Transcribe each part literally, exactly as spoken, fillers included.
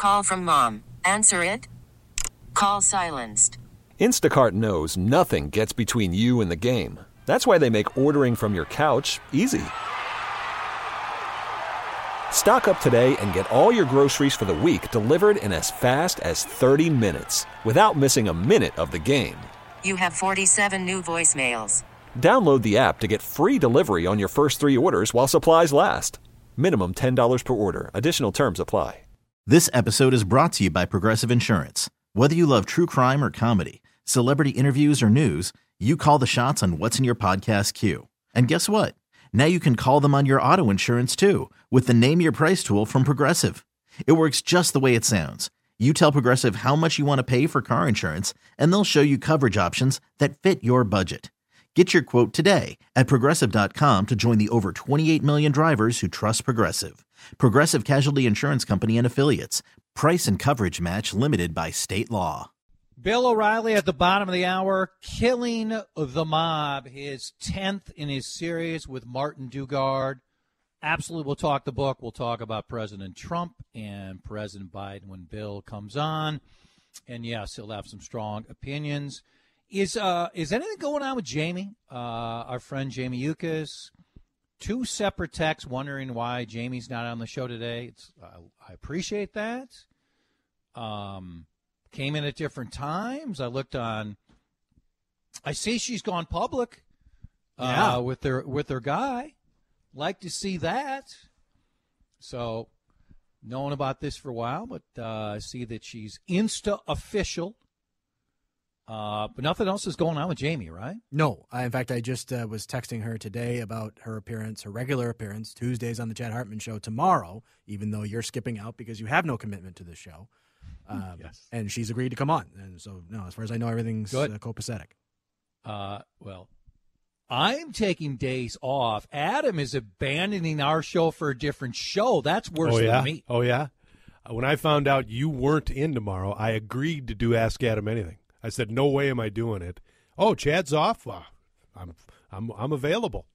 Call from mom. Answer it. Call silenced. Instacart knows nothing gets between you and the game. That's why they make ordering from your couch easy. Stock up today and get all your groceries for the week delivered in as fast as thirty minutes without missing a minute of the game. You have forty-seven new voicemails. Download the app to get free delivery on your first three orders while supplies last. Minimum ten dollars per order. Additional terms apply. This episode is brought to you by Progressive Insurance. Whether you love true crime or comedy, celebrity interviews or news, you call the shots on what's in your podcast queue. And guess what? Now you can call them on your auto insurance too with the Name Your Price tool from Progressive. It works just the way it sounds. You tell Progressive how much you want to pay for car insurance, and they'll show you coverage options that fit your budget. Get your quote today at Progressive dot com to join the over twenty-eight million drivers who trust Progressive. Progressive Casualty Insurance Company and Affiliates. Price and coverage match limited by state law. Bill O'Reilly at the bottom of the hour, Killing the Mob, his tenth in his series with Martin Dugard. Absolutely, we'll talk the book. We'll talk about President Trump and President Biden when Bill comes on. And, yes, he'll have some strong opinions. Is uh is anything going on with Jamie, uh, our friend Jamie Yuccas? Two separate texts wondering why Jamie's not on the show today. It's uh, I appreciate that. Um. Came in at different times. I looked on. I see she's gone public uh, yeah. with her with her guy. Like to see that. So, known about this for a while, but uh, I see that she's Insta official. Uh, but nothing else is going on with Jamie, right? No. I, in fact, I just uh, was texting her today about her appearance, her regular appearance, Tuesdays on the Chad Hartman Show tomorrow, even though you're skipping out because you have no commitment to the show. Um, yes. And she's agreed to come on. And so, no, as far as I know, everything's uh, copacetic. Uh, well, I'm taking days off. Adam is abandoning our show for a different show. That's worse oh, yeah? than me. Oh, yeah? When I found out you weren't in tomorrow, I agreed to do Ask Adam Anything. I said, no way am I doing it. Oh, Chad's off? Well, I'm I'm I'm available.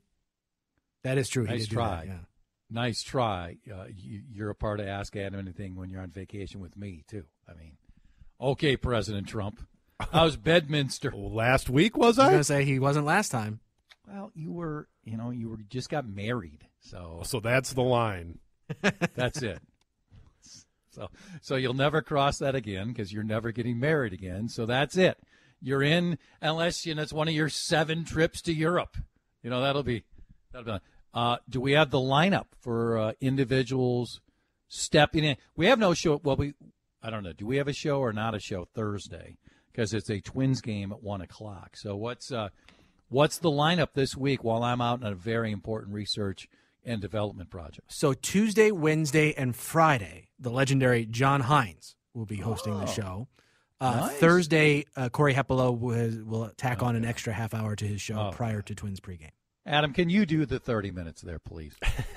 That is true. He Nice did do try. that, yeah. Nice try. Uh, you, you're a part of Ask Adam Anything when you're on vacation with me, too. I mean, okay, President Trump. How's Bedminster? Well, last week, was I was I? going to say he wasn't last time. Well, you were, you know, you were just got married. So So that's the line. that's it. So, so you'll never cross that again because you're never getting married again. So that's it. You're in unless you know it's one of your seven trips to Europe. You know that'll be that'll be. Uh, do we have the lineup for uh, individuals stepping in? We have no show. Well, we I don't know. Do we have a show or not a show Thursday? Because it's a Twins game at one o'clock. So what's uh, what's the lineup this week while I'm out on a very important research and development project? So Tuesday, Wednesday, and Friday, the legendary John Hines will be hosting Oh, the show. Uh, nice. Thursday, uh, Corey Hepelo will, will tack on an Okay. extra half hour to his show Oh, prior to Twins pregame. Adam, can you do the thirty minutes there, please?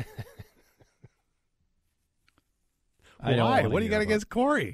I don't Why? wanna What do you hear got about- against Corey?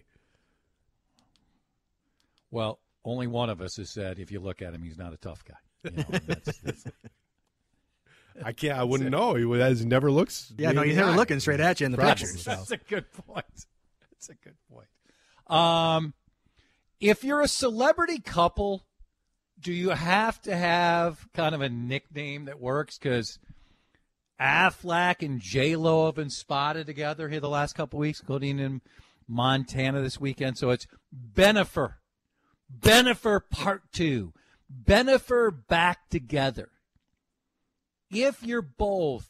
Well, only one of us has said if you look at him, he's not a tough guy. You know, and that's, that's, I can't. I wouldn't know. He was, never looks. Yeah, me no, in he's the never eye. looking straight at you in the Probably. picture. So. that's a good point. That's a good point. Um, if you're a celebrity couple, do you have to have kind of a nickname that works? Because Affleck and J-Lo have been spotted together here the last couple weeks, including in Montana this weekend. So it's Benifer. Benifer Part two. Benifer back together. If you're both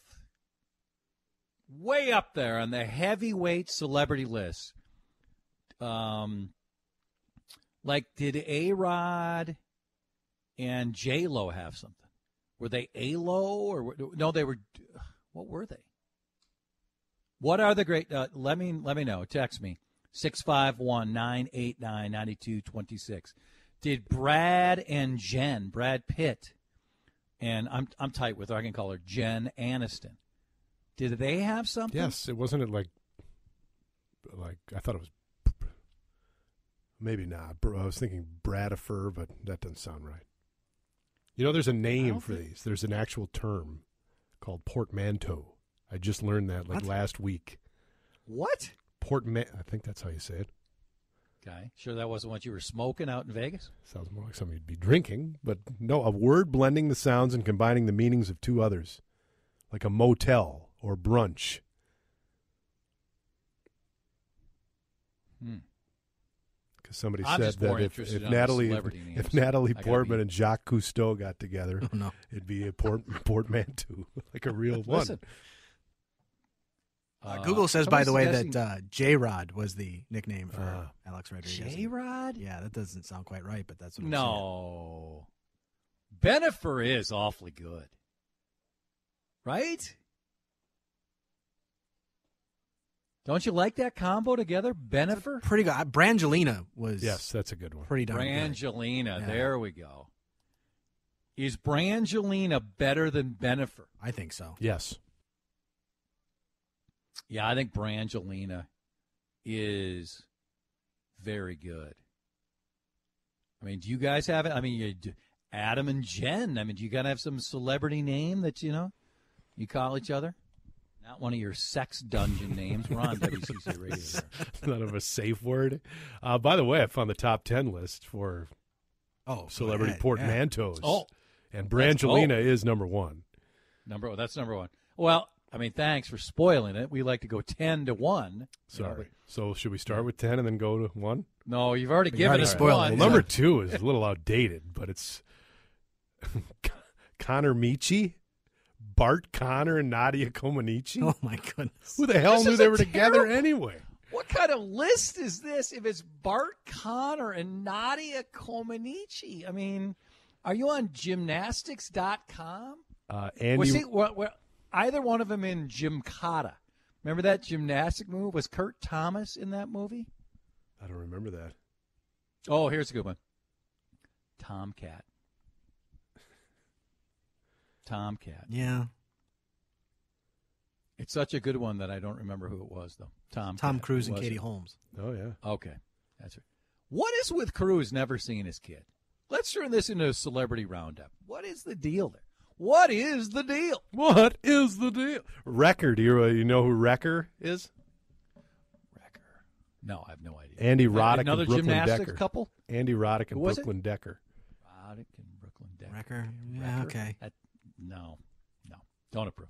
way up there on the heavyweight celebrity list, um, like did A-Rod and J-Lo have something? Were they A-Lo or were, no? They were. What were they? What are the great? Uh, let me let me know. Text me six five one nine eight nine nine two two six. Did Brad and Jen, Brad Pitt, and I'm I'm tight with her. I can call her Jen Aniston. Did they have something? Yes, it wasn't it like, like I thought it was. Maybe not. I was thinking Bradifer, but that doesn't sound right. You know, there's a name for think... these. There's an actual term called portmanteau. I just learned that like what? last week. What? portman. I think that's how you say it. Okay. Sure that wasn't what you were smoking out in Vegas? Sounds more like something you'd be drinking, but no, a word blending the sounds and combining the meanings of two others, like a motel or brunch. Hmm. Because somebody I'm said just more that if, interested if on the Natalie celebrity names. if Natalie I gotta Portman be- and Jacques Cousteau got together, Oh, no. it'd be a port portmanteau, like a real one. Listen. Uh, Google says, by somebody's the way, suggesting- that uh, J-Rod was the nickname for Uh, Alex Rodriguez. J-Rod? Yeah, that doesn't sound quite right, but that's what I'm No. Benifer is awfully good. Right? Don't you like that combo together? Benifer? saying. Pretty good. Uh, Brangelina was Yes, that's a good one. pretty darn good. Brangelina. Yeah. There we go. Is Brangelina better than Benifer? I think so. Yes. Yeah, I think Brangelina is very good. I mean, do you guys have it? I mean, you, do- Adam and Jen. I mean, do you got to have some celebrity name that, you know, you call each other? Not one of your sex dungeon names. We're on W C C Radio there. None of a safe word. Uh, by the way, I found the top ten list for Oh, celebrity go ahead. portmanteaus. Oh. and That's- Brangelina oh. is number one. Number That's number one. Well, I mean, thanks for spoiling it. We like to go ten to one. You know, Sorry. but- So should we start with ten and then go to one? No, you've already You given already us spoiled one. it, Well, yeah. number two is a little outdated, but it's Connor Michi, Bart Connor, and Nadia Comaneci. Oh, my goodness. Who the hell This knew is they a were together terrible- anyway? What kind of list is this if it's Bart Connor and Nadia Comaneci? I mean, are you on gymnastics dot com? Uh, Andy, Was he, well, well, either one of them in Gymkata? Remember that gymnastic move? Was Kurt Thomas in that movie? I don't remember that. Oh, here's a good one. Tomcat. Tomcat. Yeah. It's such a good one that I don't remember who it was, though. Tom. Tom Cruise Who and was Katie it? Holmes. Oh, yeah. Okay, that's right. What is with Cruise never seeing his kid? Let's turn this into a celebrity roundup. What is the deal there? What is the deal? What is the deal? Wrecker. Do you, uh, you know who Wrecker is? Wrecker. No, I have no idea. Andy Roddick Another and Brooklyn gymnastics Decker. couple? Andy Roddick and Who was it? Brooklyn Decker. Roddick and Brooklyn Decker. Wrecker? Yeah, okay. That- no, no, don't approve.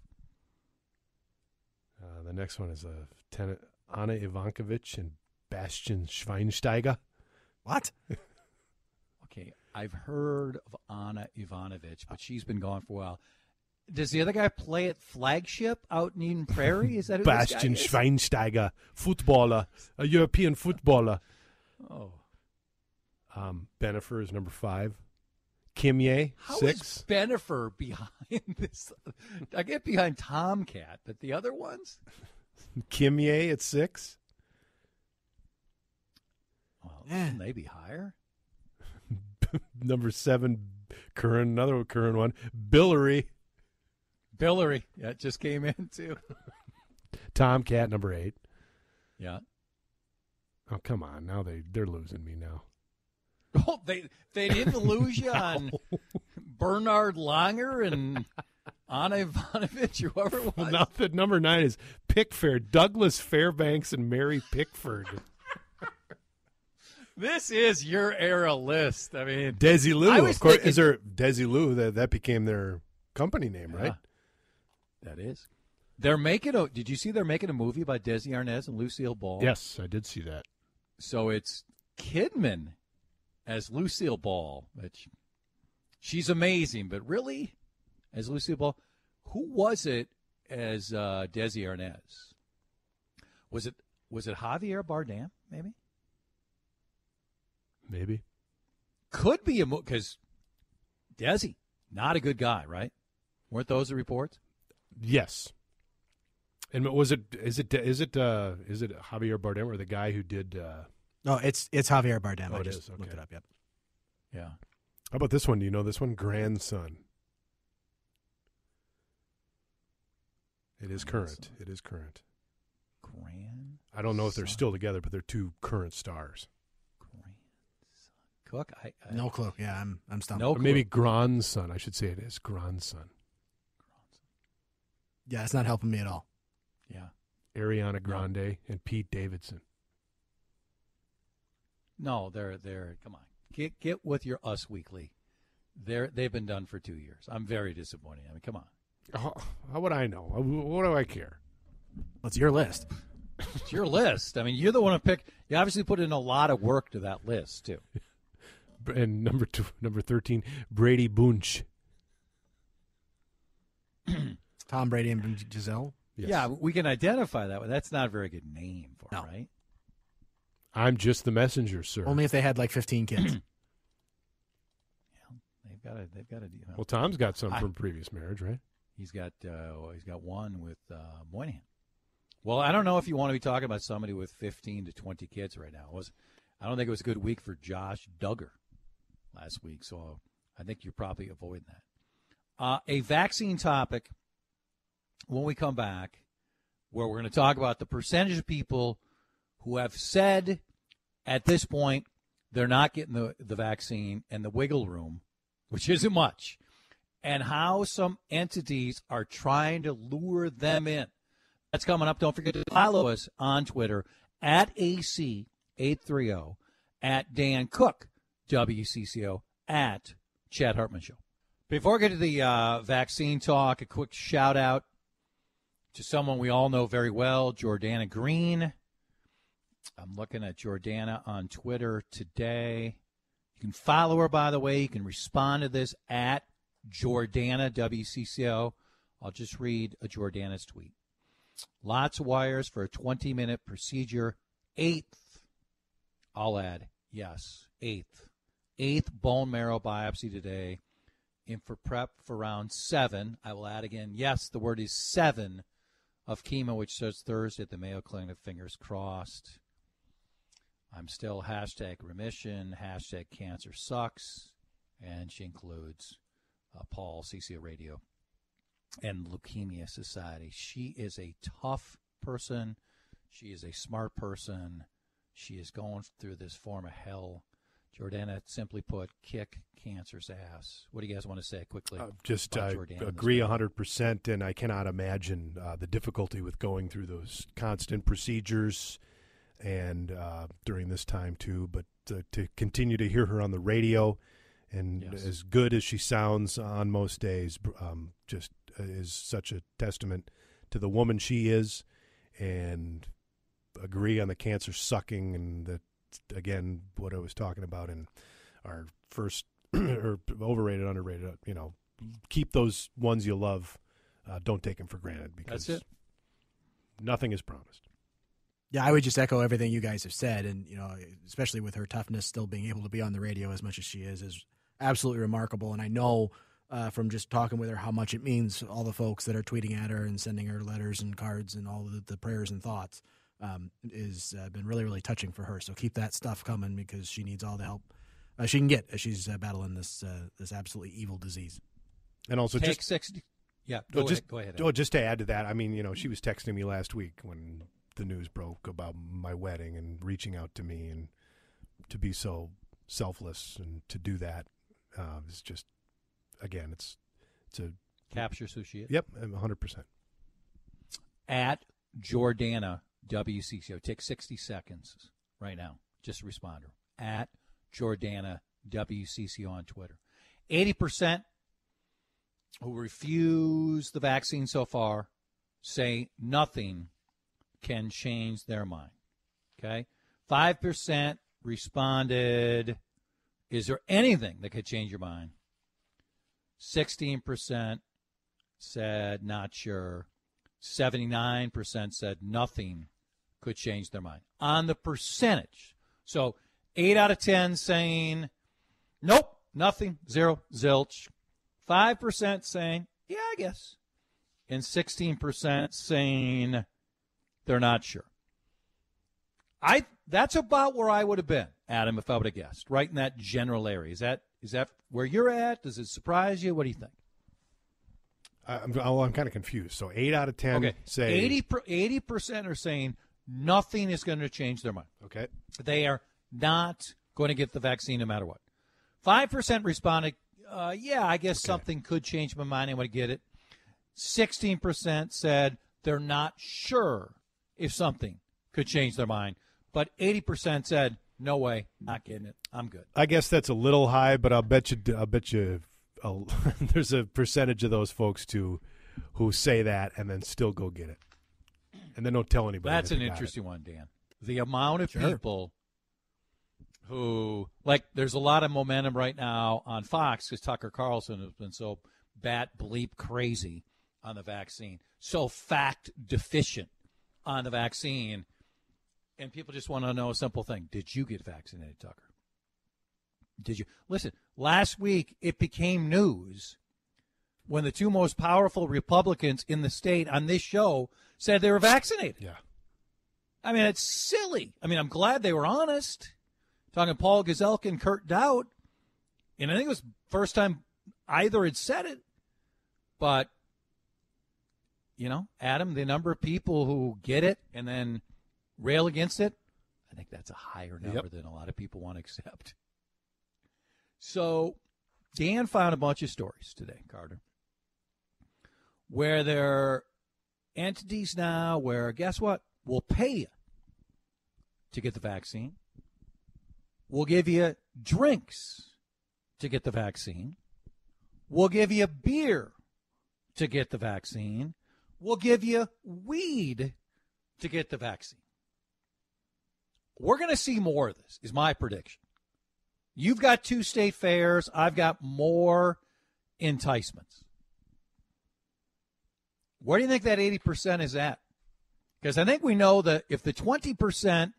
Uh, the next one is uh, tenant Anna Ivankovich and Bastian Schweinsteiger. What? Okay, I've heard of Anna Ivanovic, but she's been gone for a while. Does the other guy play at Flagship out in Eden Prairie? Is that who Bastian this guy is? Schweinsteiger, footballer, a European footballer. Oh, Um, Benifer is number five. Kimye, how is six. Benifer behind this? I get behind Tomcat, but the other ones? Kimye at six. Well, Yeah. shouldn't they be higher? Number seven, current, another current one. Billary, Billary, yeah, it just came in too. Tomcat, number eight. Yeah. Oh, come on. Now they, they're losing me now. Oh, they they didn't lose you on Bernard Langer and Anna Ivanovic, or whoever it was. Now the number nine is Pickford, Douglas Fairbanks and Mary Pickford. This is your era list. I mean, Desi Lou, I was of course. thinking- Is there Desi Lou? That that became their company name, right? Yeah, that is. They're making a. Did you see they're making a movie about Desi Arnaz and Lucille Ball? Yes, I did see that. So it's Kidman as Lucille Ball, which she's amazing, but really, as Lucille Ball, who was it as uh, Desi Arnaz? Was it was it Javier Bardem? Maybe. Maybe. Could be a because Desi, not a good guy, right? Weren't those the reports? Yes. And was it? Is it? Is it? Uh, is it Javier Bardem or the guy who did? Uh, No, it's it's Javier Bardem. Oh, I it just is, looked okay. it up. Yep. Yeah. how about this one? Do you know this one? Grandson. It is current. It is current. Grand. I don't know if they're Son. still together, but they're two current stars. Grandson. Cook. I, I No clue. Yeah, I'm I'm stumped. No Or maybe grandson. I should say it is grandson. Yeah, it's not helping me at all. Yeah. Ariana Grande and Pete Davidson. No, they're they're come on. Get get with your Us Weekly. They're they've been done for two years. I'm very disappointed. I mean, come on. How, how would I know? What do I care? What's your list? It's your list. I mean, you're the one who picked. You obviously put in a lot of work to that list too. And number two, number thirteen, Brady Bunch. Tom Brady and Giselle. Yes. Yeah, we can identify that one. That's not a very good name for no. it, right? I'm just the messenger, sir. Only if they had like fifteen kids. Yeah, they've got a. They've got a. You know, well, Tom's got some I, from previous marriage, right? He's got. Uh, he's got one with uh, Moynihan. Well, I don't know if you want to be talking about somebody with fifteen to twenty kids right now. It was I don't think it was a good week for Josh Duggar last week, so I think you're probably avoiding that. Uh, a vaccine topic when we come back, where we're going to talk about the percentage of people who have said at this point they're not getting the, the vaccine and the wiggle room, which isn't much, and how some entities are trying to lure them in. That's coming up. Don't forget to follow us on Twitter at A C eight thirty, at Dan Cook, W C C O, at Chad Hartman Show. Before I get to the uh, vaccine talk, a quick shout-out to someone we all know very well, Jordana Green. I'm looking at Jordana on Twitter today. You can follow her, by the way. You can respond to this at Jordana, W C C O. I'll just read a Jordana's tweet. Lots of wires for a twenty-minute procedure. Eighth, I'll add, yes, eighth. Eighth bone marrow biopsy today. In for prep for round seven. I will add again, yes, the word is seven of chemo, which starts Thursday at the Mayo Clinic. Fingers crossed. I'm still hashtag remission, hashtag cancer sucks, and she includes uh, Paul, C C O Radio, and Leukemia Society. She is a tough person. She is a smart person. She is going through this form of hell. Jordana, simply put, kick cancer's ass. What do you guys want to say quickly? Uh, just uh, agree one hundred percent, and I cannot imagine uh, the difficulty with going through those constant procedures and uh, during this time, too. But uh, to continue to hear her on the radio, and yes. as good as she sounds on most days, um, just is such a testament to the woman she is, and agree on the cancer sucking, and that, again, what I was talking about in our first or overrated, underrated, you know, keep those ones you love. Uh, don't take them for granted, because that's it. Nothing is promised. Yeah, I would just echo everything you guys have said, and, you know, especially with her toughness, still being able to be on the radio as much as she is, is absolutely remarkable. And I know uh, from just talking with her how much it means, all the folks that are tweeting at her and sending her letters and cards and all the, the prayers and thoughts um, is uh, been really, really touching for her. So keep that stuff coming, because she needs all the help uh, she can get as she's uh, battling this uh, this absolutely evil disease. And also Take just sixty. Yeah, go, oh, just, ahead, go ahead. Oh, just to add to that, I mean, you know, she was texting me last week when the news broke about my wedding, and reaching out to me, and to be so selfless and to do that uh, is just, again, it's it's a captures who she is. Yep, one hundred percent. At Jordana W C C O, take sixty seconds right now. Just respond to her. At Jordana W C C O on Twitter. eighty percent who refuse the vaccine so far say nothing can change their mind. Okay? five percent responded, is there anything that could change your mind? sixteen percent said not sure. seventy-nine percent said nothing could change their mind. On the percentage. So eight out of ten saying nope, nothing, zero, zilch. five percent saying, yeah, I guess. And sixteen percent saying they're not sure. I that's about where I would have been, Adam, if I would have guessed, right in that general area. Is that is that where you're at? Does it surprise you? What do you think? I'm, well, I'm kind of confused. So eight out of ten okay. say eighty percent are saying nothing is going to change their mind. Okay. They are not going to get the vaccine no matter what. five percent responded, uh, yeah, I guess okay. something could change my mind. I want to get it. sixteen percent said they're not sure if something could change their mind. But eighty percent said, no way, not getting it. I'm good. I guess that's a little high, but I'll bet you, I'll bet you, I'll, there's a percentage of those folks too who say that and then still go get it, and then don't tell anybody. That's that an they got interesting it. one, Dan. The amount of Sure. people who, like, there's a lot of momentum right now on Fox because Tucker Carlson has been so bat bleep crazy on the vaccine, so fact deficient on the vaccine, and people just want to know a simple thing: did you get vaccinated, Tucker? Did you? Listen, last week it became news when the two most powerful Republicans in the state on this show said they were vaccinated. Yeah. I mean, it's silly. I mean, I'm glad they were honest. Talking Paul Gazelka and Kurt Dowd, and I think it was the first time either had said it. But, you know, Adam, the number of people who get it and then rail against it, I think that's a higher number Yep. than a lot of people want to accept. So Dan found a bunch of stories today, Carter, where there are entities now where, guess what, we'll pay you to get the vaccine. We'll give you drinks to get the vaccine. We'll give you beer to get the vaccine. We'll give you weed to get the vaccine. We're going to see more of this, is my prediction. You've got two state fairs. I've got more enticements. Where do you think that eighty percent is at? Because I think we know that if the twenty percent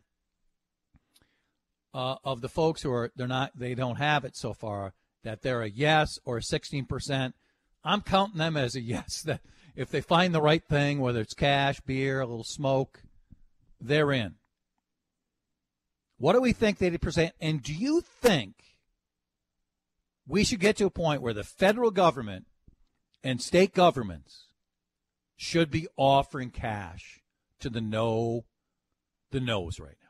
uh, of the folks who are they're not they don't have it so far, that they're a yes, or sixteen percent, I'm counting them as a yes. That if they find the right thing, whether it's cash, beer, a little smoke, they're in. What do we think the eighty percent? And do you think we should get to a point where the federal government and state governments should be offering cash to the no, the no's right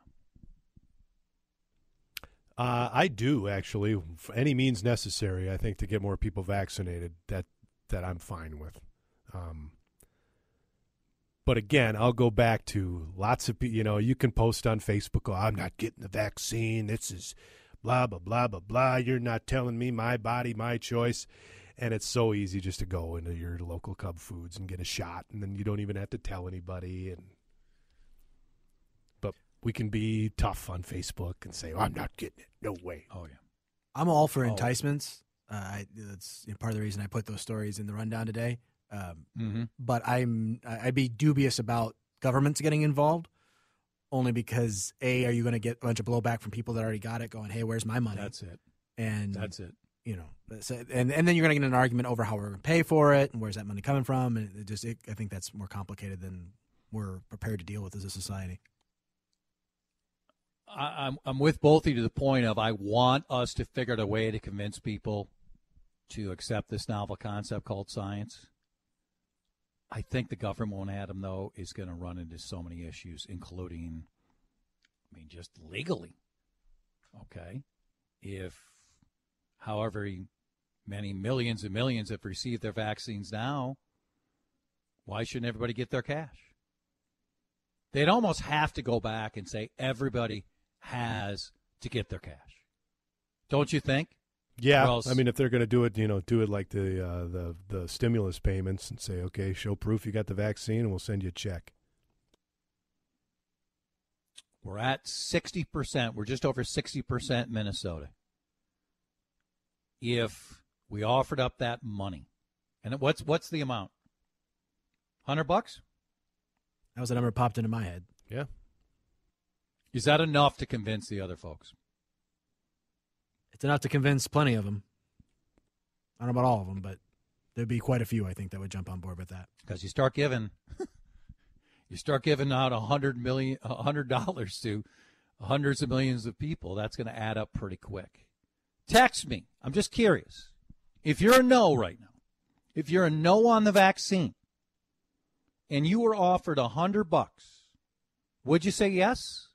now? Uh, I do, actually. For any means necessary, I think, to get more people vaccinated, that that I'm fine with. Um, but again, I'll go back to lots of people. You know, you can post on Facebook, oh, I'm not getting the vaccine. This is blah, blah, blah, blah, blah. You're not telling me my body, my choice. And it's so easy just to go into your local Cub Foods and get a shot, and then you don't even have to tell anybody. And But we can be tough on Facebook and say, oh, I'm not getting it. No way. Oh, yeah. I'm all for Oh. enticements. Uh, I, that's you know, part of the reason I put those stories in the rundown today. Um, Mm-hmm. but I'm I'd be dubious about governments getting involved, only because A, are you going to get a bunch of blowback from people that already got it, going, hey, where's my money? That's it. and That's it. you know, that's it. and and then you're going to get an argument over how we're going to pay for it and where's that money coming from, and it just it, I think that's more complicated than we're prepared to deal with as a society. I, I'm I'm with both of you to the point of I want us to figure out a way to convince people to accept this novel concept called science. I think the government, Adam, though, is going to run into so many issues, including, I mean, just legally. Okay, if however many millions and millions have received their vaccines now, why shouldn't everybody get their cash? They'd almost have to go back and say everybody has to get their cash. Don't you think? Yeah, Or else- I mean, if they're going to do it, you know, do it like the uh, the the stimulus payments and say, okay, show proof you got the vaccine, and we'll send you a check. We're at sixty percent. We're just over sixty percent in Minnesota. If we offered up that money, and what's what's the amount? Hundred bucks? That was the number that popped into my head. Yeah. Is that enough to convince the other folks? It's enough to convince plenty of them. I don't know about all of them, but there'd be quite a few, I think, that would jump on board with that. Because you start giving, you start giving out a hundred million, a hundred dollars to hundreds of millions of people. That's going to add up pretty quick. Text me. I'm just curious. If you're a no right now, if you're a no on the vaccine, and you were offered a hundred bucks, would you say yes?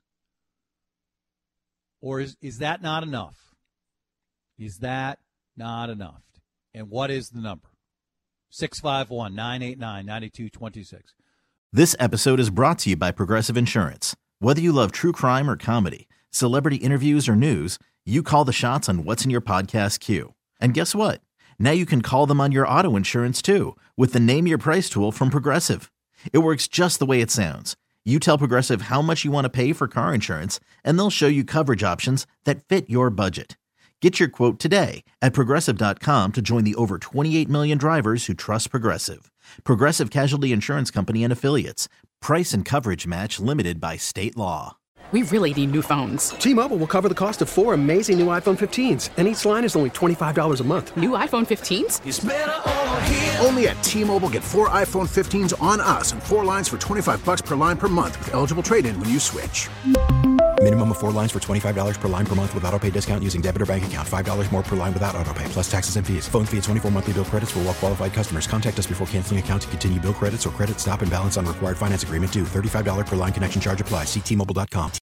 Or is is that not enough? Is that not enough? And what is the number? six five one, nine eight nine, nine two two six. This episode is brought to you by Progressive Insurance. Whether you love true crime or comedy, celebrity interviews or news, you call the shots on what's in your podcast queue. And guess what? Now you can call them on your auto insurance too with the Name Your Price tool from Progressive. It works just the way it sounds. You tell Progressive how much you want to pay for car insurance, and they'll show you coverage options that fit your budget. Get your quote today at Progressive dot com to join the over twenty-eight million drivers who trust Progressive. Progressive Casualty Insurance Company and Affiliates. Price and coverage match limited by state law. We really need new phones. T-Mobile will cover the cost of four amazing new iPhone fifteens, and each line is only twenty-five dollars a month. New iPhone fifteens? It's better over here. Only at T-Mobile, get four iPhone fifteens on us and four lines for twenty-five bucks per line per month with eligible trade-in when you switch. Minimum of four lines for twenty-five dollars per line per month with autopay discount using debit or bank account. five dollars more per line without autopay, plus taxes and fees. Phone fee at twenty-four monthly bill credits for well-qualified customers. Contact us before canceling account to continue bill credits or credit stop and balance on required finance agreement due. thirty-five dollars per line connection charge applies. See T Mobile dot com.